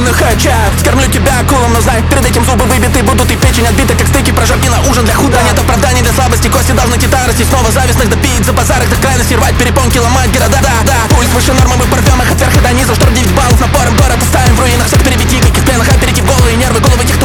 огненных очах. Скормлю тебя акулам, но знай, перед этим зубы выбиты будут и печень отбита, как стейки прожарки на ужин для худа. Нет оправданий для слабости, кости должны титан расти. Снова завистных допить, за базарах до крайности, рвать перепонки, ломать города. Да, пульс выше нормы, мы порвем их от верха до низа. Штор 9 баллов, напором город оставим в руинах. Всех перебить, как из пленных, аперитив, голые нервы, головы тех,